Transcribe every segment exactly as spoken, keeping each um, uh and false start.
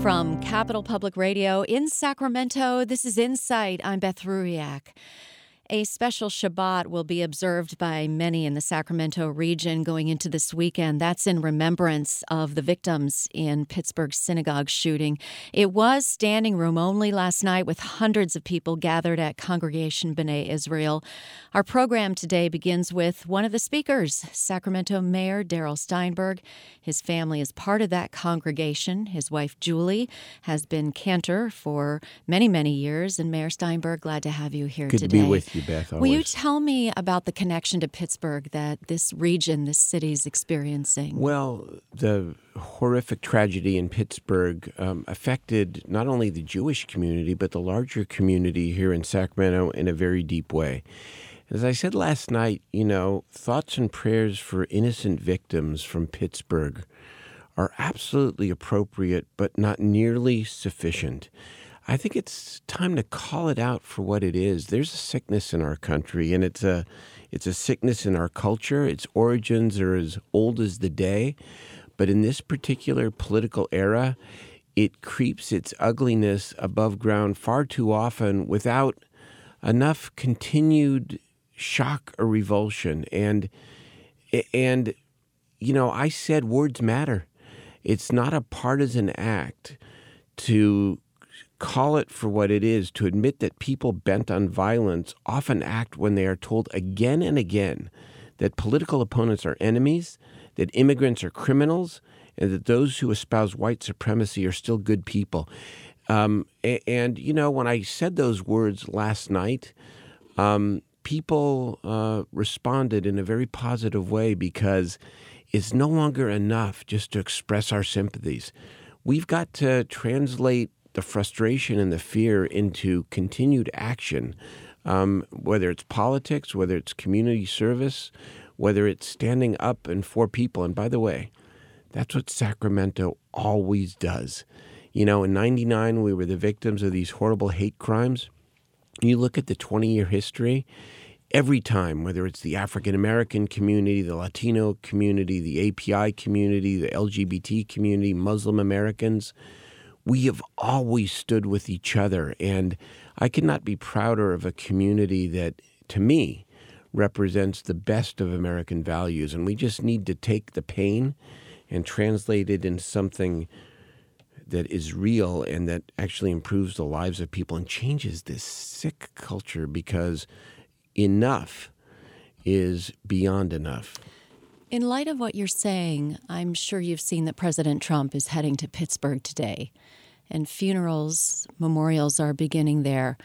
From Capital Public Radio in Sacramento, this is Insight. I'm Beth Ruiak. A special Shabbat will be observed by many in the Sacramento region going into this weekend. That's in remembrance of the victims in Pittsburgh's synagogue shooting. It was standing room only last night with hundreds of people gathered at Congregation B'nai Israel. Our program today begins with one of the speakers, Sacramento Mayor Darrell Steinberg. His family is part of that congregation. His wife, Julie, has been cantor for many, many years. And Mayor Steinberg, glad to have you here Good today. Good to be with you, Beth. Always. Will you tell me about the connection to Pittsburgh that this region, this city is experiencing? Well, the horrific tragedy in Pittsburgh um, affected not only the Jewish community, but the larger community here in Sacramento in a very deep way. As I said last night, you know, thoughts and prayers for innocent victims from Pittsburgh are absolutely appropriate, but not nearly sufficient. I think it's time to call it out for what it is. There's a sickness in our country, and it's a it's a sickness in our culture. Its origins are as old as the day, but in this particular political era, it creeps its ugliness above ground far too often without enough continued shock or revulsion. And and you know, I said words matter. It's not a partisan act to call it for what it is, to admit that people bent on violence often act when they are told again and again that political opponents are enemies, that immigrants are criminals, and that those who espouse white supremacy are still good people. Um, and, and, you know, when I said those words last night, um, people uh, responded in a very positive way because it's no longer enough just to express our sympathies. We've got to translate the frustration and the fear into continued action, um, whether it's politics, whether it's community service, whether it's standing up and for people. And by the way, that's what Sacramento always does. You know, in ninety-nine, we were the victims of these horrible hate crimes. You look at the twenty-year history, every time, whether it's the African-American community, the Latino community, the A P I community, the L G B T community, Muslim Americans, we have always stood with each other, and I could not be prouder of a community that, to me, represents the best of American values. And we just need to take the pain and translate it into something that is real and that actually improves the lives of people and changes this sick culture, because enough is beyond enough. In light of what you're saying, I'm sure you've seen that President Trump is heading to Pittsburgh today, and funerals, memorials are beginning there.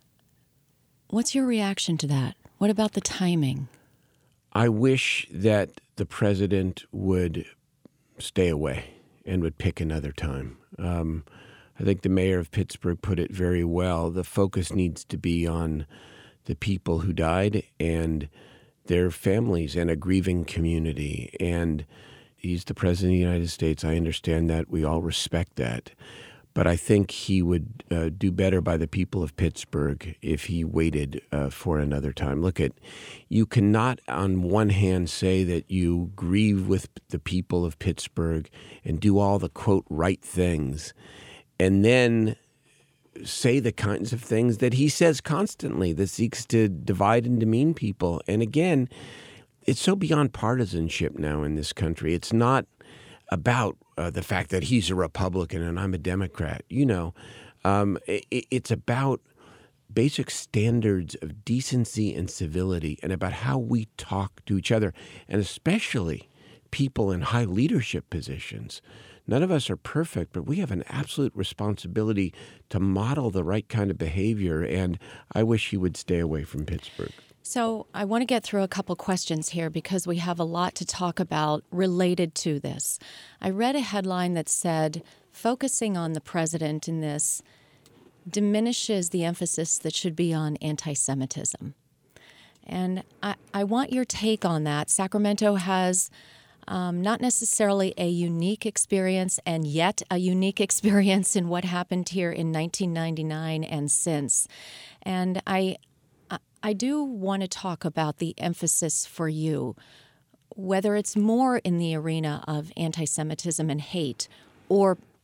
What's your reaction to that? What about the timing? I wish that the president would stay away and would pick another time. Um, I think the mayor of Pittsburgh put it very well. The focus needs to be on the people who died and their families and a grieving community. And he's the president of the United States. I understand that. We all respect that. But I think he would uh, do better by the people of Pittsburgh if he waited uh, for another time. Look, at you cannot on one hand say that you grieve with the people of Pittsburgh and do all the, quote, right things, and then say the kinds of things that he says constantly that seeks to divide and demean people. And again, it's so beyond partisanship now in this country. It's not about uh, the fact that he's a Republican and I'm a Democrat. You know, um, it, it's about basic standards of decency and civility and about how we talk to each other, and especially people in high leadership positions. None of us are perfect, but we have an absolute responsibility to model the right kind of behavior, and I wish he would stay away from Pittsburgh. So I want to get through a couple questions here because we have a lot to talk about related to this. I read a headline that said, focusing on the president in this diminishes the emphasis that should be on anti-Semitism. And I, I want your take on that. Sacramento has um, not necessarily a unique experience, and yet a unique experience in what happened here in nineteen ninety-nine and since. And I, I do want to talk about the emphasis for you, whether it's more in the arena of anti-Semitism and hate, or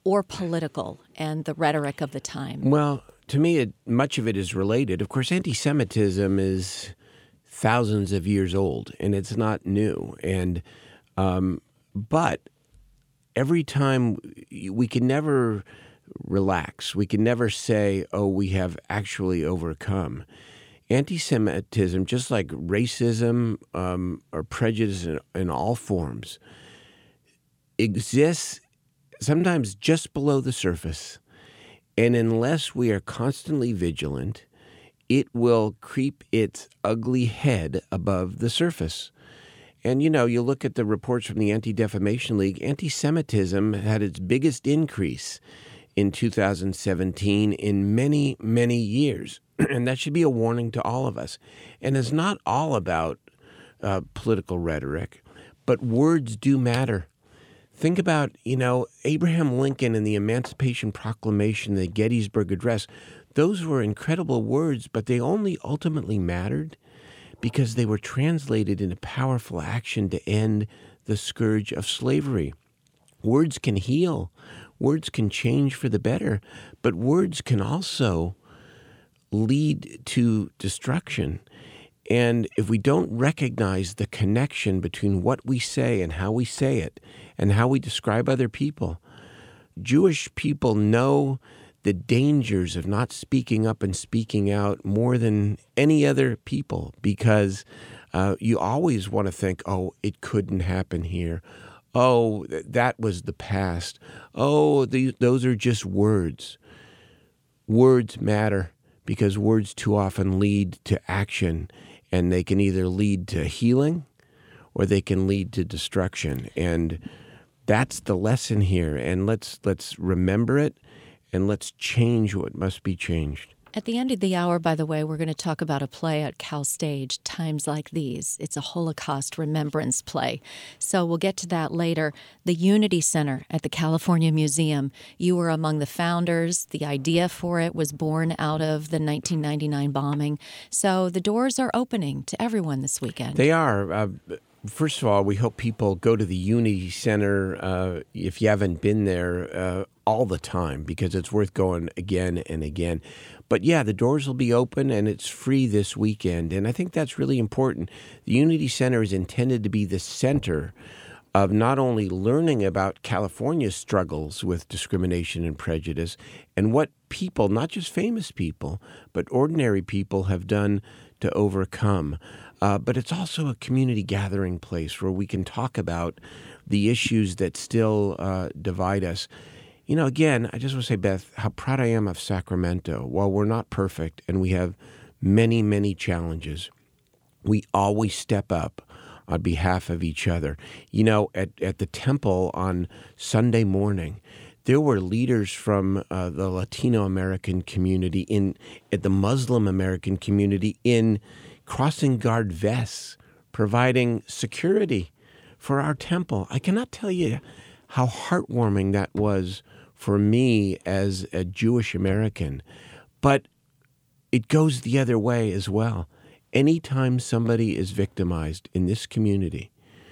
or political and the rhetoric of the time? Well, to me, it, much of it is related. Of course, anti-Semitism is thousands of years old, and it's not new. And um, but every time we can never relax. We can never say, "Oh, we have actually overcome." Anti-Semitism, just like racism um, or prejudice in, in all forms, exists sometimes just below the surface. And unless we are constantly vigilant, it will creep its ugly head above the surface. And, you know, you look at the reports from the Anti-Defamation League, anti-Semitism had its biggest increase in two thousand seventeen in many, many years. And that should be a warning to all of us. And it's not all about uh, political rhetoric, but words do matter. Think about, you know, Abraham Lincoln and the Emancipation Proclamation, the Gettysburg Address. Those were incredible words, but they only ultimately mattered because they were translated into powerful action to end the scourge of slavery. Words can heal. Words can change for the better, but words can also lead to destruction. And if we don't recognize the connection between what we say and how we say it and how we describe other people, Jewish people know the dangers of not speaking up and speaking out more than any other people because uh, you always want to think, oh, it couldn't happen here. Oh, that was the past. Oh, the, those are just words. Words matter because words too often lead to action, and they can either lead to healing or they can lead to destruction. And that's the lesson here. And let's let's remember it, and let's change what must be changed. At the end of the hour, by the way, we're going to talk about a play at Cal Stage, Times Like These. It's a Holocaust remembrance play. So we'll get to that later. The Unity Center at the California Museum. You were among the founders. The idea for it was born out of the nineteen ninety-nine bombing. So the doors are opening to everyone this weekend. They are. Uh, first of all, we hope people go to the Unity Center, uh, if you haven't been there, uh, all the time, because it's worth going again and again. But yeah, the doors will be open and it's free this weekend. And I think that's really important. The Unity Center is intended to be the center of not only learning about California's struggles with discrimination and prejudice and what people, not just famous people, but ordinary people have done to overcome. Uh, but it's also a community gathering place where we can talk about the issues that still uh, divide us. You know, again, I just want to say, Beth, how proud I am of Sacramento. While we're not perfect and we have many, many challenges, we always step up on behalf of each other. You know, at, at the temple on Sunday morning, there were leaders from uh, the Latino American community, in at the Muslim American community, in crossing guard vests, providing security for our temple. I cannot tell you how heartwarming that was for me as a Jewish American. But it goes the other way as well. Anytime somebody is victimized in this community,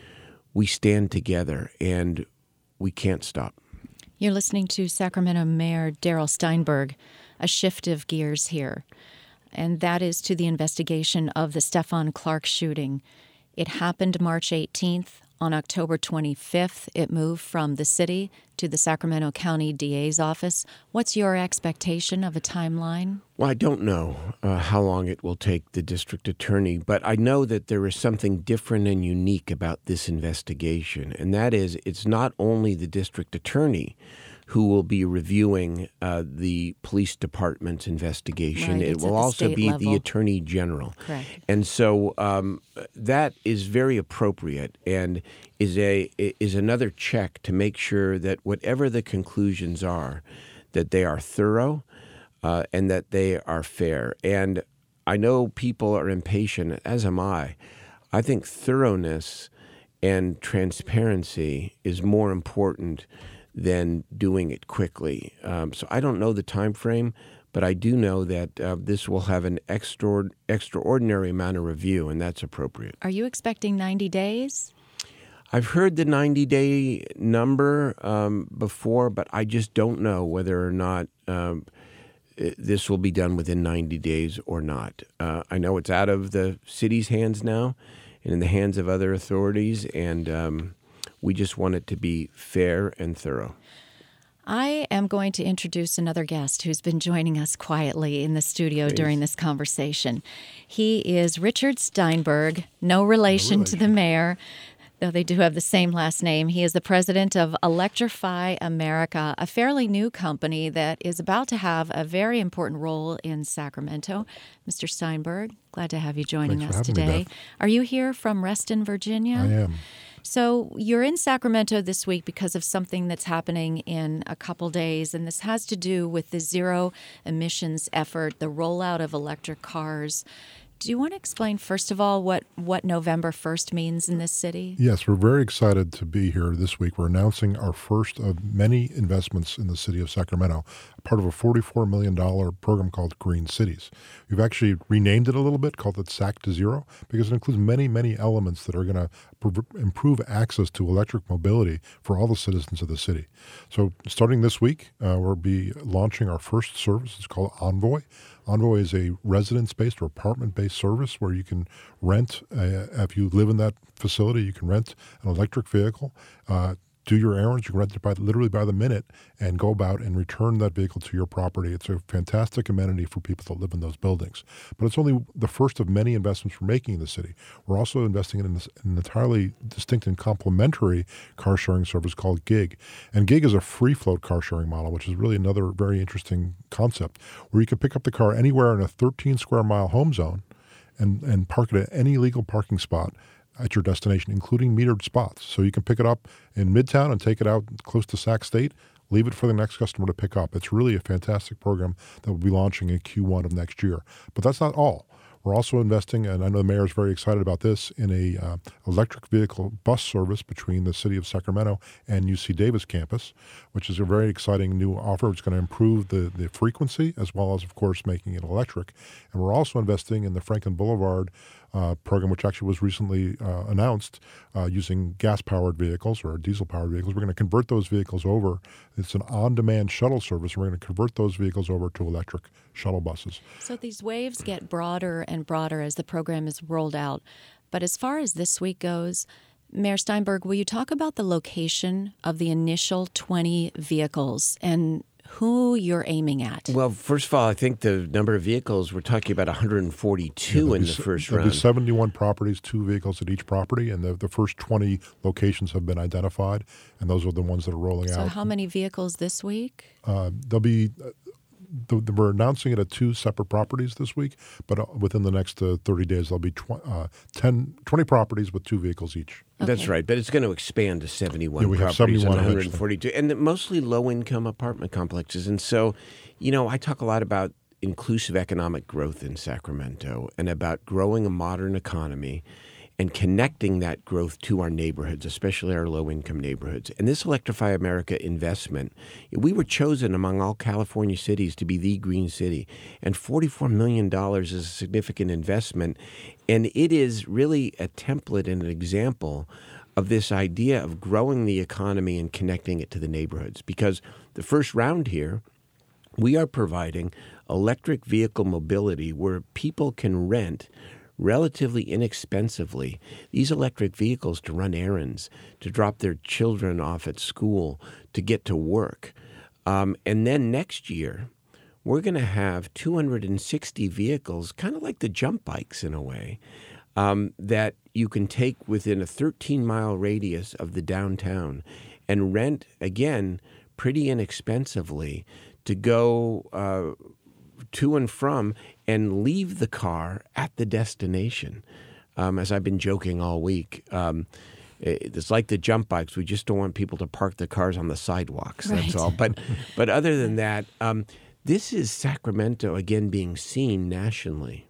we stand together and we can't stop. You're listening to Sacramento Mayor Darrell Steinberg. A shift of gears here, and that is to the investigation of the Stephon Clark shooting. It happened March eighteenth. On October twenty-fifth, it moved from the city to the Sacramento County D A's office. What's your expectation of a timeline? Well, I don't know uh, how long it will take the district attorney, but I know that there is something different and unique about this investigation, and that is it's not only the district attorney who will be reviewing uh, the police department's investigation. Right, it it's will at the also state be level. the attorney general. Correct. And so um, that is very appropriate and is a is another check to make sure that whatever the conclusions are, that they are thorough uh, and that they are fair. And I know people are impatient, as am I. I think thoroughness and transparency is more important than doing it quickly. Um, so I don't know the time frame, but I do know that uh, this will have an extra, extraordinary amount of review, and that's appropriate. Are you expecting ninety days? I've heard the ninety-day number um, before, but I just don't know whether or not um, this will be done within ninety days or not. Uh, I know it's out of the city's hands now and in the hands of other authorities, and um, we just want it to be fair and thorough. I am going to introduce another guest who's been joining us quietly in the studio Please. during this conversation. He is Richard Steinberg, no relation, no relation to the mayor, though they do have the same last name. He is the president of Electrify America, a fairly new company that is about to have a very important role in Sacramento. Mister Steinberg, glad to have you joining Thanks us for having today. me, Beth. Are you here from Reston, Virginia? I am. So you're in Sacramento this week because of something that's happening in a couple days, and this has to do with the zero emissions effort, the rollout of electric cars. Do you want to explain, first of all, what, what November first means in this city? Yes, we're very excited to be here this week. We're announcing our first of many investments in the city of Sacramento, part of a forty-four million dollars program called Green Cities. We've actually renamed it a little bit, called it S A C to Zero, because it includes many, many elements that are going to pr- improve access to electric mobility for all the citizens of the city. So starting this week, uh, we'll be launching our first service. It's called Envoy. Envoy is a residence-based or apartment-based service where you can rent, uh, if you live in that facility, you can rent an electric vehicle, uh, do your errands, you can rent it by, literally by the minute, and go about and return that vehicle to your property. It's a fantastic amenity for people that live in those buildings. But it's only the first of many investments we're making in the city. We're also investing in an entirely distinct and complementary car-sharing service called Gig. And Gig is a free-float car-sharing model, which is really another very interesting concept, where you can pick up the car anywhere in a thirteen square mile home zone and, and park it at any legal parking spot at your destination, including metered spots. So you can pick it up in Midtown and take it out close to Sac State, leave it for the next customer to pick up. It's really a fantastic program that we'll be launching in Q one of next year. But that's not all. We're also investing, and I know the mayor is very excited about this, in a uh, electric vehicle bus service between the city of Sacramento and U C Davis campus, which is a very exciting new offer. It's going to improve the, the frequency as well as, of course, making it electric. And we're also investing in the Franklin Boulevard uh, program, which actually was recently uh, announced, uh, using gas-powered vehicles or diesel-powered vehicles. We're going to convert those vehicles over. It's an on-demand shuttle service. We're going to convert those vehicles over to electric shuttle buses. So these waves get broader and broader as the program is rolled out. But as far as this week goes, Mayor Steinberg, will you talk about the location of the initial twenty vehicles and who you're aiming at? Well, first of all, I think the number of vehicles, we're talking about one hundred forty-two yeah, in be, the first there'll round. There'll be seventy-one properties, two vehicles at each property, and the, the first twenty locations have been identified, and those are the ones that are rolling so out. So how many vehicles this week? Uh, there'll be... Uh, The, the, we're announcing it at two separate properties this week, but uh, within the next uh, thirty days, there'll be tw- uh, ten, twenty properties with two vehicles each. Okay. That's right, but it's going to expand to seventy-one yeah, we have properties seventy-one and one hundred forty-two, and mostly low-income apartment complexes. And so, you know, I talk a lot about inclusive economic growth in Sacramento and about growing a modern economy and connecting that growth to our neighborhoods, especially our low-income neighborhoods. And this Electrify America investment, we were chosen among all California cities to be the green city. And forty-four million dollars is a significant investment. And it is really a template and an example of this idea of growing the economy and connecting it to the neighborhoods. Because the first round here, we are providing electric vehicle mobility where people can rent relatively inexpensively these electric vehicles to run errands, to drop their children off at school, to get to work. Um, and then next year, we're going to have two hundred sixty vehicles, kind of like the jump bikes in a way, um, that you can take within a thirteen mile radius of the downtown and rent, again, pretty inexpensively to go uh, to and from and leave the car at the destination. Um, as I've been joking all week, um, it's like the jump bikes. We just don't want people to park the cars on the sidewalks. Right. That's all. But but other than that, um, this is Sacramento, again, being seen nationally.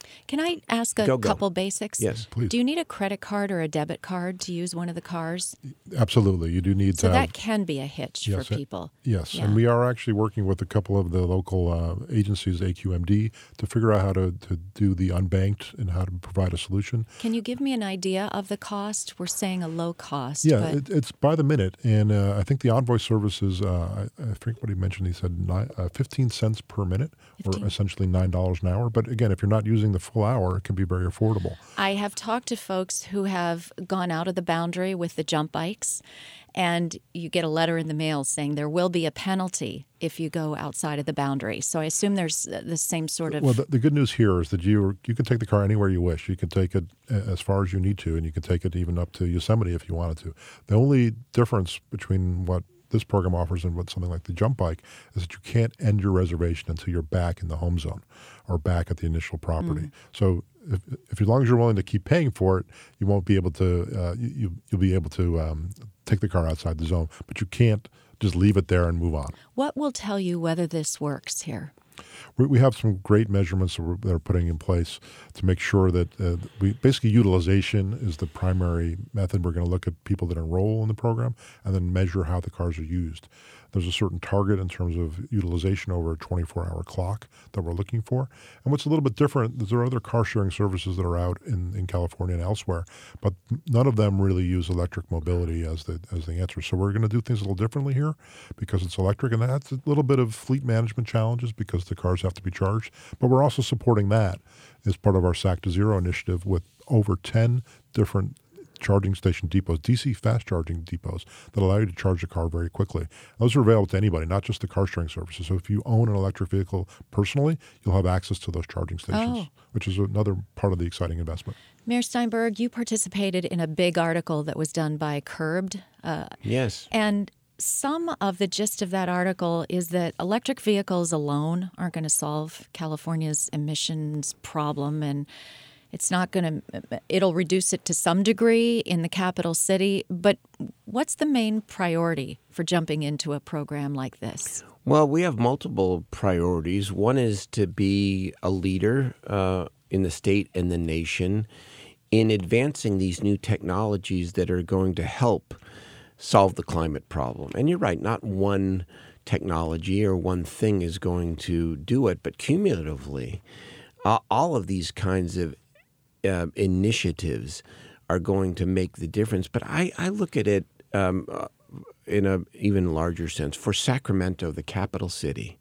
Can I ask a Go, go. couple basics? Yes. Please. Do you need a credit card or a debit card to use one of the cars? Absolutely. You do need So to that have, can be a hitch Yes, for it- people. Yes, Yeah. and we are actually working with a couple of the local uh, agencies, A Q M D, to figure out how to, to do the unbanked and how to provide a solution. Can you give me an idea of the cost? We're saying a low cost. Yeah, but it, it's by the minute, and uh, I think the Envoy service is, uh, I, I think what he mentioned, he said nine, uh, fifteen cents per minute, fifteen or essentially nine dollars an hour. But again, if you're not using the full hour, it can be very affordable. I have talked to folks who have gone out of the boundary with the jump bikes, and you get a letter in the mail saying there will be a penalty if you go outside of the boundary. So I assume there's the same sort of... Well, the, the good news here is that you you can take the car anywhere you wish. You can take it as far as you need to, and you can take it even up to Yosemite if you wanted to. The only difference between what this program offers and what something like the jump bike is that you can't end your reservation until you're back in the home zone or back at the initial property. Mm. So if, if as long as you're willing to keep paying for it, you won't be able to, uh, you, you'll be able to um, take the car outside the zone, but you can't just leave it there and move on. What will tell you whether this works here? We, we have some great measurements that we're, that are putting in place to make sure that uh, we basically utilization is the primary method. We're going to look at people that enroll in the program and then measure how the cars are used. There's a certain target in terms of utilization over a twenty-four hour clock that we're looking for. And what's a little bit different is there are other car sharing services that are out in, in California and elsewhere, but none of them really use electric mobility as the as the answer. So we're going to do things a little differently here because it's electric, and that's a little bit of fleet management challenges because the cars have to be charged. But we're also supporting that as part of our S A C to Zero initiative with over ten different charging station depots, D C fast charging depots that allow you to charge a car very quickly. Those are available to anybody, not just the car sharing services. So if you own an electric vehicle personally, you'll have access to those charging stations, Oh. which is another part of the exciting investment. Mayor Steinberg, you participated in a big article that was done by Curbed. Uh, Yes. and some of the gist of that article is that electric vehicles alone aren't going to solve California's emissions problem, and it's not going to, it'll reduce it to some degree in the capital city. But what's the main priority for jumping into a program like this? Well, we have multiple priorities. One is to be a leader uh, in the state and the nation in advancing these new technologies that are going to help solve the climate problem. And you're right, not one technology or one thing is going to do it, but cumulatively, uh, all of these kinds of uh, initiatives are going to make the difference. But I, I look at it um, uh, in an even larger sense. For Sacramento, the capital city,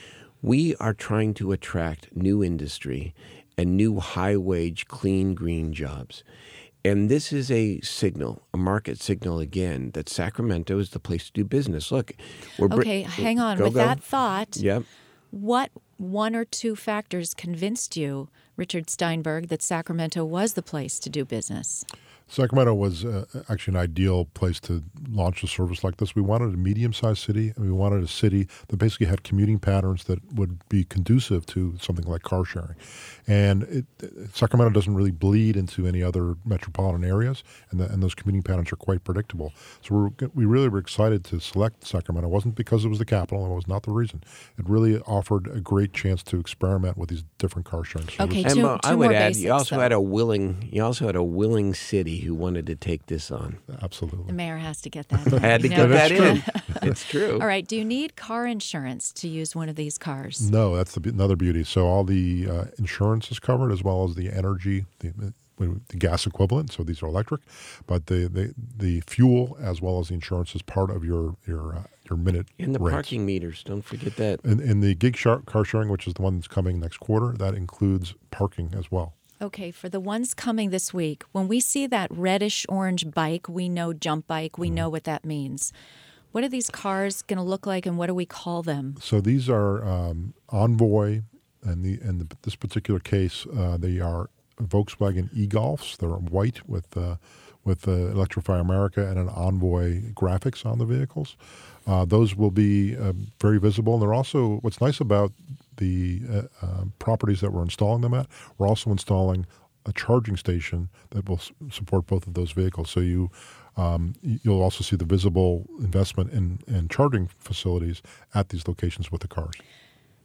we are trying to attract new industry and new high-wage, clean, green jobs. And this is a signal, a market signal again, that Sacramento is the place to do business. Look, we're br- Okay, hang on. Go, With go. that thought, Yep. what one or two factors convinced you, Richard Steinberg, that Sacramento was the place to do business? Sacramento was uh, actually an ideal place to launch a service like this. We wanted a medium-sized city, and we wanted a city that basically had commuting patterns that would be conducive to something like car sharing. And it, Sacramento doesn't really bleed into any other metropolitan areas, and, the, and those commuting patterns are quite predictable. So we're, we really were excited to select Sacramento. It wasn't because it was the capital, and it was not the reason. It really offered a great chance to experiment with these different car sharing services. Okay, And two, uh, two I would more add, basics, you also though. had a willing, you also had a willing city who wanted to take this on. Absolutely. The mayor has to get that. I had to You get know that that's in. It's true. All right. Do you need car insurance to use one of these cars? No, that's the, be- another beauty. So all the uh, insurance is covered as well as the energy, the, the gas equivalent. So these are electric, but the, the, the fuel as well as the insurance is part of your your uh, your minute And the rates. parking meters, don't forget that. In, in the gig shar- car sharing, which is the one that's coming next quarter, that includes parking as well. Okay, for the ones coming this week, when we see that reddish orange bike, we know jump bike, we know what that means. What are these cars going to look like, and what do we call them? So these are um, Envoy, and the in the, this particular case, uh, they are Volkswagen e-Golfs. They're white with uh, with uh, Electrify America and an Envoy graphics on the vehicles. Uh, those will be uh, very visible, and they're also, what's nice about the uh, uh, properties that we're installing them at, we're also installing a charging station that will s- support both of those vehicles. So you, um, y- you'll also see the visible investment in, in charging facilities at these locations with the cars.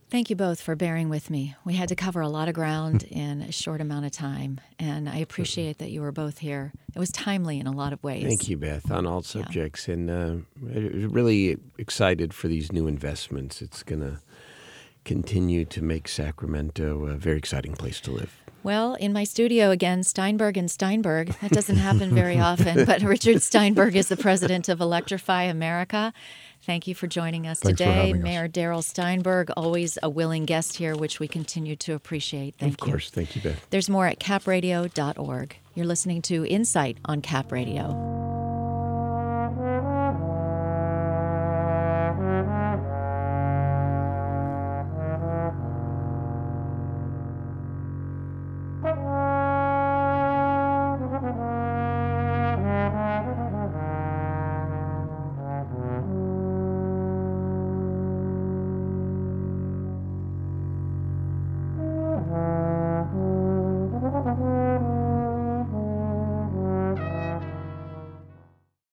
Thank you both for bearing with me. We had to cover a lot of ground in a short amount of time, and I appreciate that you were both here. It was timely in a lot of ways. Thank you, Beth, on all subjects, yeah. and uh, really excited for these new investments. It's going to continue to make Sacramento a very exciting place to live. Well, in my studio again, Steinberg and Steinberg. That doesn't happen very often, but Richard Steinberg is the president of Electrify America. Thank you for joining us Thanks today. for having Mayor us. Darrell Steinberg, always a willing guest here, which we continue to appreciate. Thank you. Of course. Thank you, Beth. There's more at cap radio dot org. You're listening to Insight on Cap Radio. Thank you.